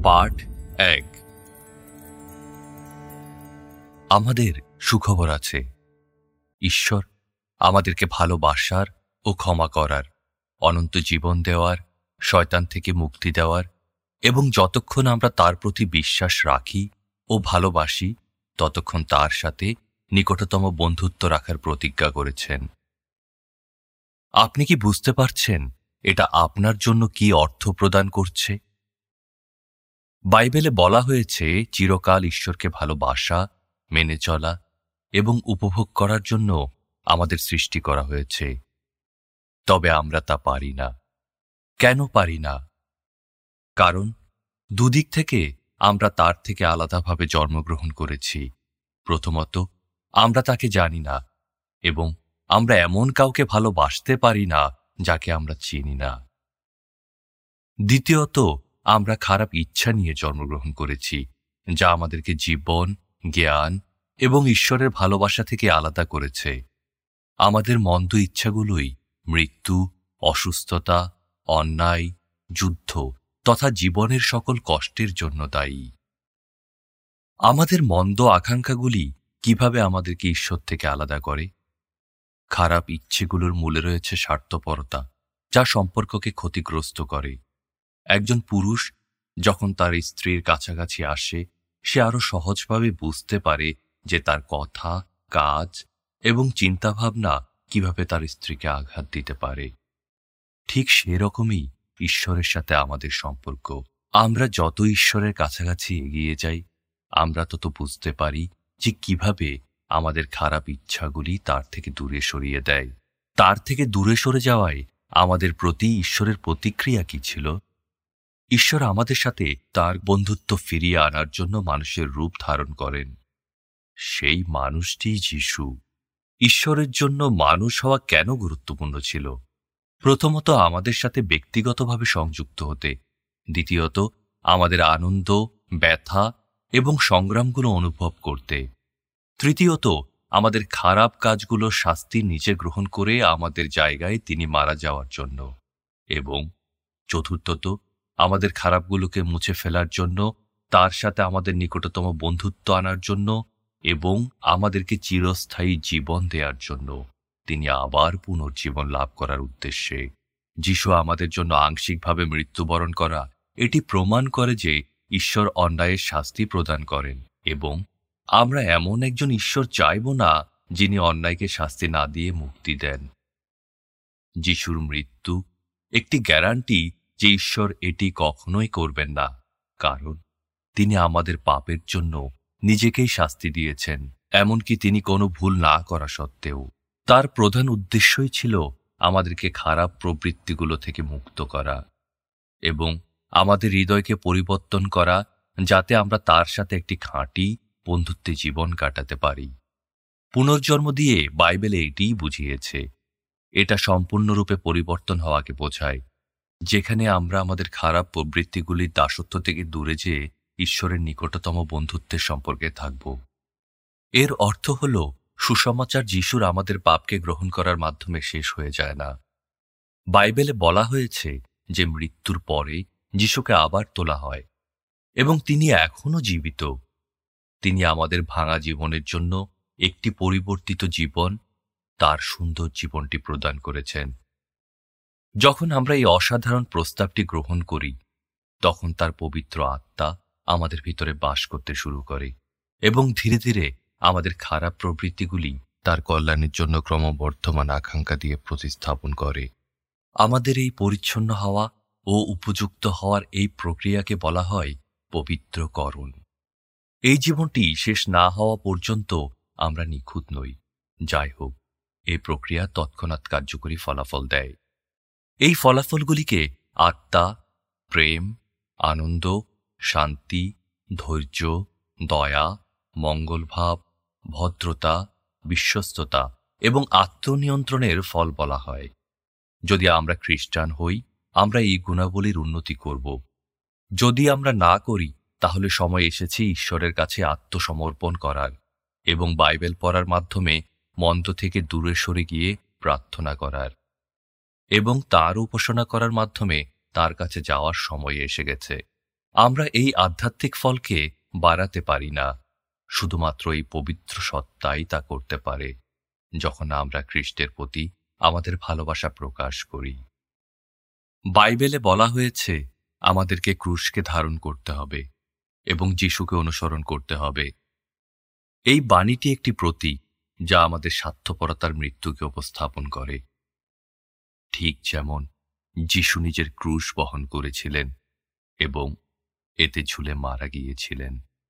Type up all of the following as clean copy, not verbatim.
পাঠ ১। আমাদের সুখবর আছে। ঈশ্বর আমাদেরকে ভালোবাসার ও ক্ষমা করার, অনন্ত জীবন দেওয়ার, শয়তান থেকে মুক্তি দেওয়ার এবং যতক্ষণ আমরা তার প্রতি বিশ্বাস রাখি ও ভালোবাসি ততক্ষণ তার সাথে নিকটতম বন্ধুত্ব রাখার প্রতিজ্ঞা করেছেন। আপনি কি বুঝতে পারছেন এটা আপনার জন্য কি অর্থ প্রদান করছে? বাইবেলে বলা হয়েছে চিরকাল ঈশ্বরকে ভালোবাসা, মেনে চলা এবং উপভোগ করার জন্য আমাদের সৃষ্টি করা হয়েছে। তবে আমরা তা পারি না। কেন পারি না? কারণ দুদিক থেকে আমরা তার থেকে আলাদাভাবে জন্মগ্রহণ করেছি। প্রথমত, আমরা তাকে জানি না এবং আমরা এমন কাউকে ভালোবাসতে পারি না যাকে আমরা চিনি না। দ্বিতীয়ত, আমরা খারাপ ইচ্ছা নিয়ে জন্মগ্রহণ করেছি, যা আমাদেরকে জীবন, জ্ঞান এবং ঈশ্বরের ভালোবাসা থেকে আলাদা করেছে। আমাদের মন্দ ইচ্ছাগুলোই মৃত্যু, অসুস্থতা, অন্যায়, যুদ্ধ তথা জীবনের সকল কষ্টের জন্য দায়ী। আমাদের মন্দ আকাঙ্ক্ষাগুলি কিভাবে আমাদেরকে ঈশ্বর থেকে আলাদা করে? খারাপ ইচ্ছেগুলোর মূলে রয়েছে স্বার্থপরতা, যা সম্পর্ককে ক্ষতিগ্রস্ত করে। একজন পুরুষ যখন তার স্ত্রীর কাছাকাছি আসে, সে আরো সহজভাবে বুঝতে পারে যে তার কথা, কাজ এবং চিন্তাভাবনা কিভাবে তার স্ত্রীকে আঘাত দিতে পারে। ঠিক সেরকমই ঈশ্বরের সাথে আমাদের সম্পর্ক। আমরা যত ঈশ্বরের কাছাকাছি এগিয়ে যাই, আমরা তত বুঝতে পারি যে কিভাবে আমাদের খারাপ ইচ্ছাগুলি তার থেকে দূরে সরিয়ে দেয়। তার থেকে দূরে সরে যাওয়ায় আমাদের প্রতি ঈশ্বরের প্রতিক্রিয়া কি ছিল? ঈশ্বর আমাদের সাথে তার বন্ধুত্ব ফিরিয়ে আনার জন্য মানুষের রূপ ধারণ করেন। সেই মানুষটিই যীশু। ঈশ্বরের জন্য মানুষ হওয়া কেন গুরুত্বপূর্ণ ছিল? প্রথমত, আমাদের সাথে ব্যক্তিগতভাবে সংযুক্ত হতে। দ্বিতীয়ত, আমাদের আনন্দ, ব্যথা এবং সংগ্রামগুলো অনুভব করতে। তৃতীয়ত, আমাদের খারাপ কাজগুলোর শাস্তি নিজে গ্রহণ করে আমাদের জায়গায় তিনি মারা যাওয়ার জন্য। এবং চতুর্থত, আমাদের খারাপগুলোকে মুছে ফেলার জন্য, তার সাথে আমাদের নিকটতম বন্ধুত্ব আনার জন্য এবং আমাদেরকে চিরস্থায়ী জীবন দেওয়ার জন্য। তিনি আবার পুনর্জীবন লাভ করার উদ্দেশ্যে। যীশু আমাদের জন্য আংশিকভাবে মৃত্যুবরণ করা এটি প্রমাণ করে যে ঈশ্বর অন্যায়ের শাস্তি প্রদান করেন এবং আমরা এমন একজন ঈশ্বর চাইব না যিনি অন্যায়কে শাস্তি না দিয়ে মুক্তি দেন। যীশুর মৃত্যু একটি গ্যারান্টি যে ঈশ্বর এটি কখনোই করবেন না, কারণ তিনি আমাদের পাপের জন্য নিজেকেই শাস্তি দিয়েছেন, এমনকি তিনি কোনো ভুল না করা সত্ত্বেও। তার প্রধান উদ্দেশ্যই ছিল আমাদেরকে খারাপ প্রবৃত্তিগুলো থেকে মুক্ত করা এবং আমাদের হৃদয়কে পরিবর্তন করা, যাতে আমরা তার সাথে একটি খাঁটি বন্ধুত্বে জীবন কাটাতে পারি। পুনর্জন্ম দিয়ে বাইবেলে এটিই বুঝিয়েছে। এটা সম্পূর্ণরূপে পরিবর্তন হওয়াকে বোঝায়, যেখানে আমরা আমাদের খারাপ প্রবৃত্তিগুলির দাসত্ব থেকে দূরে যেয়ে ঈশ্বরের নিকটতম বন্ধুত্বের সম্পর্কে থাকব। এর অর্থ হল সুসমাচার যিশুর আমাদের পাপকে গ্রহণ করার মাধ্যমে শেষ হয়ে যায় না। বাইবেলে বলা হয়েছে যে মৃত্যুর পরে যিশুকে আবার তোলা হয় এবং তিনি এখনও জীবিত। তিনি আমাদের ভাঙা জীবনের জন্য একটি পরিবর্তিত জীবন, তার সুন্দর জীবনটি প্রদান করেছেন। যখন আমরা এই অসাধারণ প্রস্তাবটি গ্রহণ করি, তখন তার পবিত্র আত্মা আমাদের ভিতরে বাস করতে শুরু করে এবং ধীরে ধীরে আমাদের খারাপ প্রবৃত্তিগুলি তার কল্যাণের জন্য ক্রমবর্ধমান আকাঙ্ক্ষা দিয়ে প্রতিস্থাপন করে। আমাদের এই পরিচ্ছন্ন হওয়া ও উপযুক্ত হওয়ার এই প্রক্রিয়াকে বলা হয় পবিত্রকরণ। এই জীবনটি শেষ না হওয়া পর্যন্ত আমরা নিখুঁত নই। যাই হোক, এই প্রক্রিয়া তৎক্ষণাৎ কার্যকরী ফলাফল দেয়। এই ফলাফলগুলিকে আত্মা, প্রেম, আনন্দ, শান্তি, ধৈর্য, দয়া, মঙ্গলভাব, ভদ্রতা, বিশ্বস্ততা এবং আত্মনিয়ন্ত্রণের ফল বলা হয়। যদি আমরা খ্রিস্টান হই, আমরা এই গুণাবলীর উন্নতি করব। যদি আমরা না করি, তাহলে সময় এসেছে ঈশ্বরের কাছে আত্মসমর্পণ করার এবং বাইবেল পড়ার মাধ্যমে মন্দ থেকে দূরে সরে গিয়ে প্রার্থনা করার এবং তার উপাসনা করার মাধ্যমে তার কাছে যাওয়ার সময় এসে গেছে। আমরা এই আধ্যাত্মিক ফলকে বাড়াতে পারি না, শুধুমাত্র এই পবিত্র সত্তাই তা করতে পারে, যখন আমরা খ্রিস্টের প্রতি আমাদের ভালোবাসা প্রকাশ করি। বাইবেলে বলা হয়েছে আমাদেরকে ক্রুশকে ধারণ করতে হবে এবং যিশুকে অনুসরণ করতে হবে। এই বাণীটি একটি প্রতীক যা আমাদের স্বার্থপরতার মৃত্যুকে উপস্থাপন করে। ঠিক যেমন যিশু নিজের ক্রুশ বহন করেছিলেন এবং এতে ঝুলে মারা গিয়েছিলেন,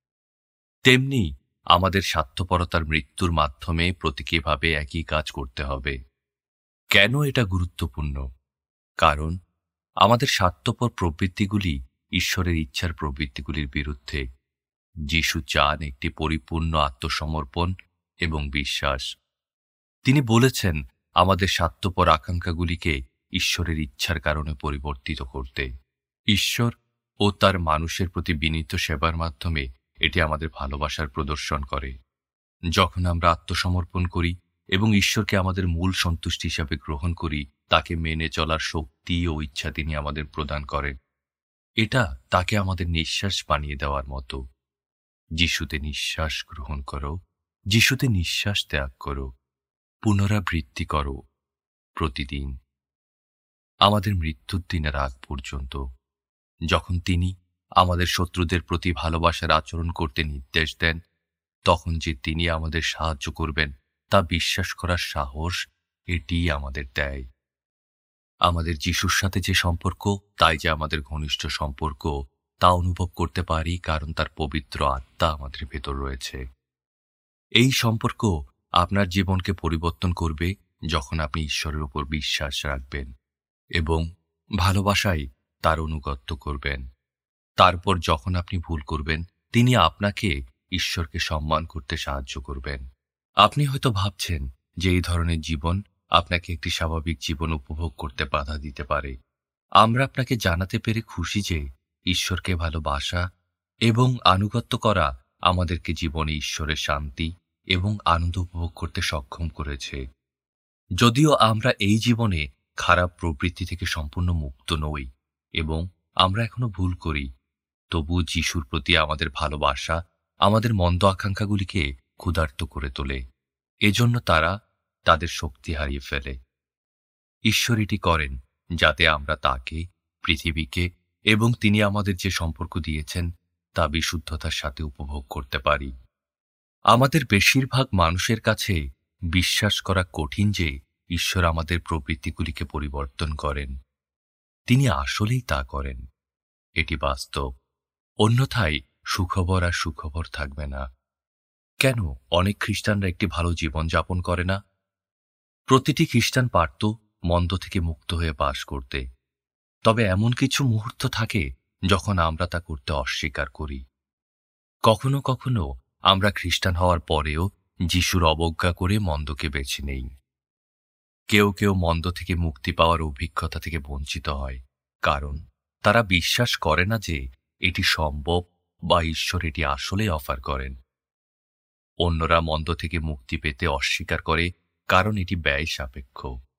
তেমনি আমাদের স্বার্থপরতার মৃত্যুর মাধ্যমে প্রতীকীভাবে একই কাজ করতে হবে। কেন এটা গুরুত্বপূর্ণ? কারণ আমাদের স্বার্থপর প্রবৃত্তিগুলি ঈশ্বরের ইচ্ছার প্রবৃত্তিগুলির বিরুদ্ধে। যিশু চান একটি পরিপূর্ণ আত্মসমর্পণ এবং বিশ্বাস। তিনি বলেছেন আমাদের স্বার্থপর আকাঙ্ক্ষাগুলিকে ঈশ্বরের ইচ্ছার কারণে পরিবর্তিত করতে। ঈশ্বর ও তার মানুষের প্রতি বিনীত সেবার মাধ্যমে এটি আমাদের ভালোবাসার প্রদর্শন করে। যখন আমরা আত্মসমর্পণ করি এবং ঈশ্বরকে আমাদের মূল সন্তুষ্টি হিসাবে গ্রহণ করি, তাকে মেনে চলার শক্তি ও ইচ্ছা তিনি আমাদের প্রদান করেন। এটা তাকে আমাদের নিঃশ্বাস বানিয়ে দেওয়ার মতো। যিশুতে নিঃশ্বাস গ্রহণ করো, যিশুতে নিঃশ্বাস ত্যাগ করো, পুনরাবৃত্তি করো প্রতিদিন আমাদের মৃত্যুর দিনের আগ পর্যন্ত। যখন তিনি আমাদের শত্রুদের প্রতি ভালোবাসার আচরণ করতে নির্দেশ দেন, তখন যে তিনি আমাদের সাহায্য করবেন তা বিশ্বাস করার সাহস এটিই আমাদের দেয়। আমাদের যিশুর সাথে যে সম্পর্ক, তাই যে আমাদের ঘনিষ্ঠ সম্পর্ক, তা অনুভব করতে পারি কারণ তার পবিত্র আত্মা আমাদের ভেতর রয়েছে। এই সম্পর্ক আপনার জীবনকে পরিবর্তন করবে যখন আপনি ঈশ্বরের উপর বিশ্বাস রাখবেন এবং ভালোবাসায় তার অনুগত্য করবেন। তারপর যখন আপনি ভুল করবেন, তিনি আপনাকে ঈশ্বরকে সম্মান করতে সাহায্য করবেন। আপনি হয়তো ভাবছেন যে এই ধরনের জীবন আপনাকে একটি স্বাভাবিক জীবন উপভোগ করতে বাধা দিতে পারে। আমরা আপনাকে জানাতে পেরে খুশি যে ঈশ্বরকে ভালোবাসা এবং আনুগত্য করা আমাদেরকে জীবনে ঈশ্বরের শান্তি এবং আনন্দ উপভোগ করতে সক্ষম করেছে। যদিও আমরা এই জীবনে খারাপ প্রবৃত্তি থেকে সম্পূর্ণ মুক্ত নই এবং আমরা এখনো ভুল করি, তবু যিশুর প্রতি আমাদের ভালোবাসা আমাদের মন্দ আকাঙ্ক্ষাগুলিকে ক্ষুধার্ত করে তোলে। এজন্য তারা তাদের শক্তি হারিয়ে ফেলে। ঈশ্বর এটি করেন যাতে আমরা তাকে, পৃথিবীকে এবং তিনি আমাদের যে সম্পর্ক দিয়েছেন তা বিশুদ্ধতার সাথে উপভোগ করতে পারি। আমাদের বেশিরভাগ মানুষের কাছে বিশ্বাস করা কঠিন যে ঈশ্বর আমাদের প্রবৃত্তিগুলিকে পরিবর্তন করেন। তিনি আসলেই তা করেন। এটি বাস্তব। অন্যথায় সুখবর আর সুখবর থাকবে না। কেন অনেক খ্রিস্টানরা একটি ভালো জীবন যাপন করে না? প্রতিটি খ্রিস্টান পারত মন্দ থেকে মুক্ত হয়ে বাস করতে, তবে এমন কিছু মুহূর্ত থাকে যখন আমরা তা করতে অস্বীকার করি। কখনো কখনো আমরা খ্রিস্টান হওয়ার পরেও যিশুর অবজ্ঞা করে মন্দকে বেছে নেই। কেউ কেউ মন্দ থেকে মুক্তি পাওয়ার অভিজ্ঞতা থেকে বঞ্চিত হয়, কারণ তারা বিশ্বাস করে না যে এটি সম্ভব বা ঈশ্বর এটি আসলেই অফার করেন। অন্যরা মন্দ থেকে মুক্তি পেতে অস্বীকার করে কারণ এটি ব্যয় সাপেক্ষ,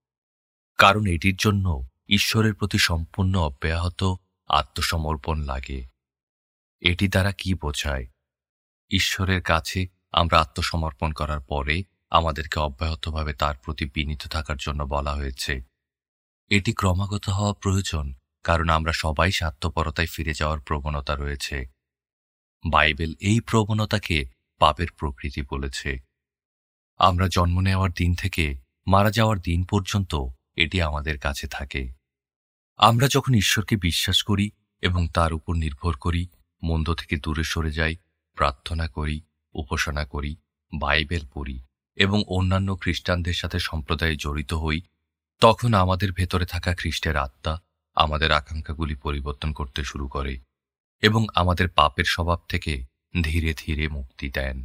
কারণ এটির জন্য ঈশ্বরের প্রতি সম্পূর্ণ অব্যাহত আত্মসমর্পণ লাগে। এটি দ্বারা কি বোঝায়? ঈশ্বরের কাছে আমরা আত্মসমর্পণ করার পরে আমাদেরকে অব্যাহতভাবে তার প্রতি বিনীত থাকার জন্য বলা হয়েছে। এটি ক্রমাগত হওয়া প্রয়োজন, কারণ আমরা সবাই স্বার্থপরতায় ফিরে যাওয়ার প্রবণতা রয়েছে। বাইবেল এই প্রবণতাকে পাপের প্রকৃতি বলেছে। আমরা জন্ম নেওয়ার দিন থেকে মারা যাওয়ার দিন পর্যন্ত এটি আমাদের কাছে থাকে। আমরা যখন ঈশ্বরকে বিশ্বাস করি এবং তার উপর নির্ভর করি, মন্দ থেকে দূরে সরে যাই, প্রার্থনা করি, উপাসনা করি, বাইবেল পড়ি এবং অন্যান্য খ্রিস্টানদের সাথে সম্প্রদায়ে জড়িত হই, তখন আমাদের ভেতরে থাকা খ্রিস্টের আত্মা আমাদের আকাঙ্ক্ষাগুলি পরিবর্তন করতে শুরু করে এবং আমাদের পাপের স্বভাব থেকে ধীরে ধীরে মুক্তি দেন।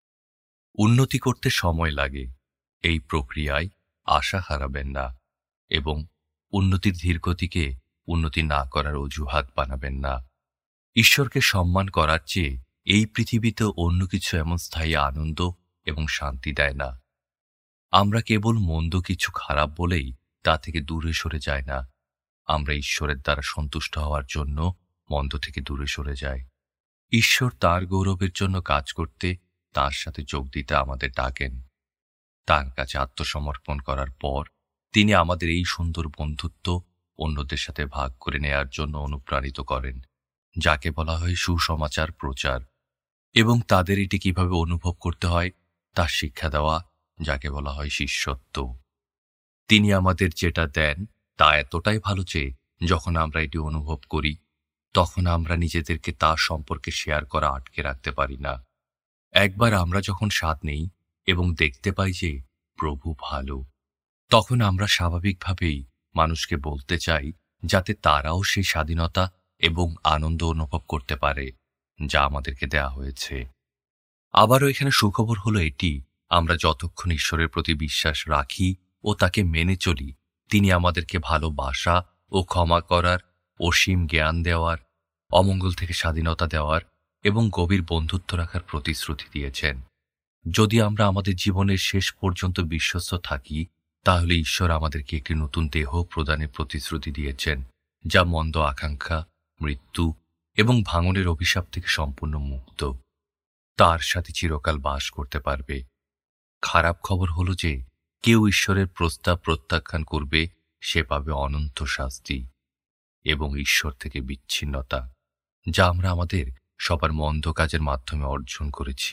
উন্নতি করতে সময় লাগে। এই প্রক্রিয়ায় আশা হারাবেন না এবং উন্নতির ধীরগতিকে উন্নতি না করার অজুহাত বানাবেন না। ঈশ্বরকে সম্মান করার চেয়ে এই পৃথিবীতে অন্য কিছু এমন স্থায়ী আনন্দ এবং শান্তি দেয় না। আমরা কেবল মন্দ কিছু খারাপ বলেই তা থেকে দূরে সরে যায় না। আমরা ঈশ্বরের দ্বারা সন্তুষ্ট হওয়ার জন্য মন্দ থেকে দূরে সরে যায়। ঈশ্বর তার গৌরবের জন্য কাজ করতে, তার সাথে যোগ দিতে আমাদের ডাকেন। তার কাছে আত্মসমর্পণ করার পর তিনি আমাদের এই সুন্দর বন্ধুত্ব অন্যদের সাথে ভাগ করে নেয়ার জন্য অনুপ্রাণিত করেন, যাকে বলা হয় সুসমাচার প্রচার, এবং তাদের এটি কিভাবে অনুভব করতে হয় তার শিক্ষা দেওয়া, যাকে বলা হয় শিষ্যত্ব। তিনি আমাদের যেটা দেন তা এতটাই ভালো যে যখন আমরা এটি অনুভব করি, তখন আমরা নিজেদেরকে তার সম্পর্কে শেয়ার করা আটকে রাখতে পারি না। একবার আমরা যখন স্বাদ নেই এবং দেখতে পাই যে প্রভু ভালো, তখন আমরা স্বাভাবিকভাবেই মানুষকে বলতে চাই, যাতে তারাও সেই স্বাধীনতা এবং আনন্দ অনুভব করতে পারে যা আমাদেরকে দেয়া হয়েছে। আবারও এখানে সুখবর হলো এটি, আমরা যতক্ষণ ঈশ্বরের প্রতি বিশ্বাস রাখি ও তাকে মেনে চলি, তিনি আমাদেরকে ভালোবাসা ও ক্ষমা করার, অসীম জ্ঞান দেওয়ার, অমঙ্গল থেকে স্বাধীনতা দেওয়ার এবং গভীর বন্ধুত্ব রাখার প্রতিশ্রুতি দিয়েছেন। যদি আমরা আমাদের জীবনের শেষ পর্যন্ত বিশ্বস্ত থাকি, তাহলে ঈশ্বর আমাদেরকে একটি নতুন দেহ প্রদানের প্রতিশ্রুতি দিয়েছেন, যা মন্দ আকাঙ্ক্ষা, মৃত্যু এবং ভাঙনের অভিশাপ থেকে সম্পূর্ণ মুক্ত। তার সাথে চিরকাল বাস করতে পারবে। খারাপ খবর হলো যে কেউ ঈশ্বরের প্রস্তাব প্রত্যাখ্যান করবে, সে পাবে অনন্ত শাস্তি এবং ঈশ্বর থেকে বিচ্ছিন্নতা, যা আমরা আমাদের সবার মন্দ কাজের মাধ্যমে অর্জন করেছি।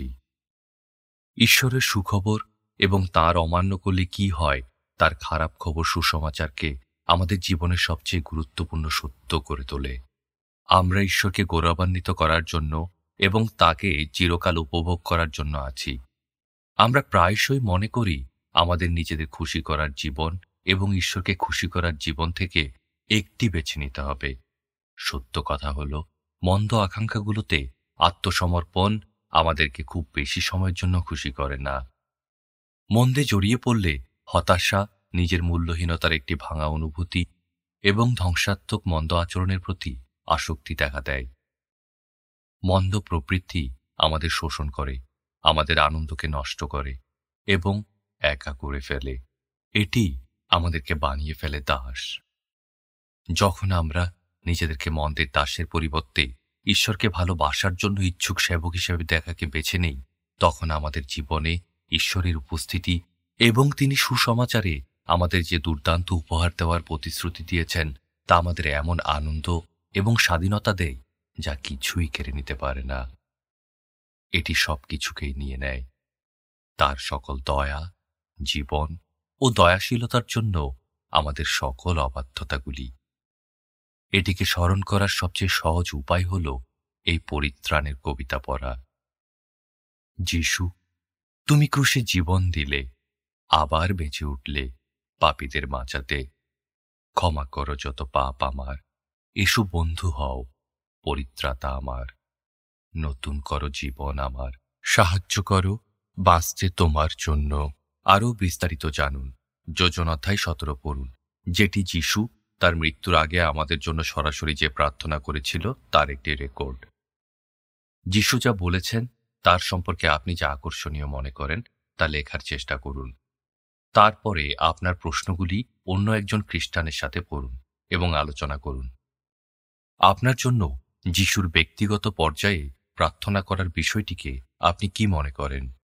ঈশ্বরের সুখবর এবং তার অমান্য করলে কি হয় তার খারাপ খবর সুসমাচারকে আমাদের জীবনের সবচেয়ে গুরুত্বপূর্ণ সত্য করে তোলে। আমরা ঈশ্বরকে গৌরবান্বিত করার জন্য এবং তাকে চিরকাল উপভোগ করার জন্য আছি। আমরা প্রায়শই মনে করি আমাদের নিজেদের খুশি করার জীবন এবং ঈশ্বরকে খুশি করার জীবন থেকে একটি বেছে নিতে হবে। সত্য কথা হল, মন্দ আকাঙ্ক্ষাগুলোতে আত্মসমর্পণ আমাদেরকে খুব বেশি সময়ের জন্য খুশি করে না। মন্দে জড়িয়ে পড়লে হতাশা, নিজের মূল্যহীনতার একটি ভাঙা অনুভূতি এবং ধ্বংসাত্মক মন্দ আচরণের প্রতি আসক্তি দেখা দেয়। মন্দ প্রবৃত্তি আমাদের শোষণ করে, আমাদের আনন্দকে নষ্ট করে এবং একা করে ফেলে। এটি আমাদেরকে বানিয়ে ফেলে দাস। যখন আমরা নিজেদেরকে মন্দের দাসের পরিবর্তে ঈশ্বরকে ভালোবাসার জন্য ইচ্ছুক সেবক হিসেবে দেখাকে বেছে নেই, তখন আমাদের জীবনে ঈশ্বরের উপস্থিতি এবং তিনি সুসমাচারে আমাদের যে দুর্দান্ত উপহার দেওয়ার প্রতিশ্রুতি দিয়েছেন তা আমাদের এমন আনন্দ এবং স্বাধীনতা দেয় যা কিছুই কেড়ে নিতে পারে না। এটি সব কিছুকেই নিয়ে নেয়, তার সকল দয়া, জীবন ও দয়াশীলতার জন্য আমাদের সকল অবাধ্যতাগুলি। এটিকে স্মরণ করার সবচেয়ে সহজ উপায় হল এই পরিত্রাণের কবিতা পড়া। যিশু, তুমি ক্রুশে জীবন দিলে, আবার বেঁচে উঠলে পাপীদের বাঁচাতে। ক্ষমা করো যত পাপ আমার, এসো বন্ধু হও পরিত্রাতা আমার। নতুন করো জীবন আমার, সাহায্য করো বাঁচতে তোমার জন্য। আরও বিস্তারিত জানুন যোজন অধ্যায় 17 পড়ুন, যেটি যিশু তার মৃত্যুর আগে আমাদের জন্য সরাসরি যে প্রার্থনা করেছিল তার একটি রেকর্ড। যিশু যা বলেছেন তার সম্পর্কে আপনি যা আকর্ষণীয় মনে করেন তা লেখার চেষ্টা করুন। তারপরে আপনার প্রশ্নগুলি অন্য একজন খ্রিস্টানের সাথে পড়ুন এবং আলোচনা করুন। আপনার জন্য যিশুর ব্যক্তিগত পর্যায়ে প্রার্থনা করার বিষয়টিকে আপনি কি মনে করেন?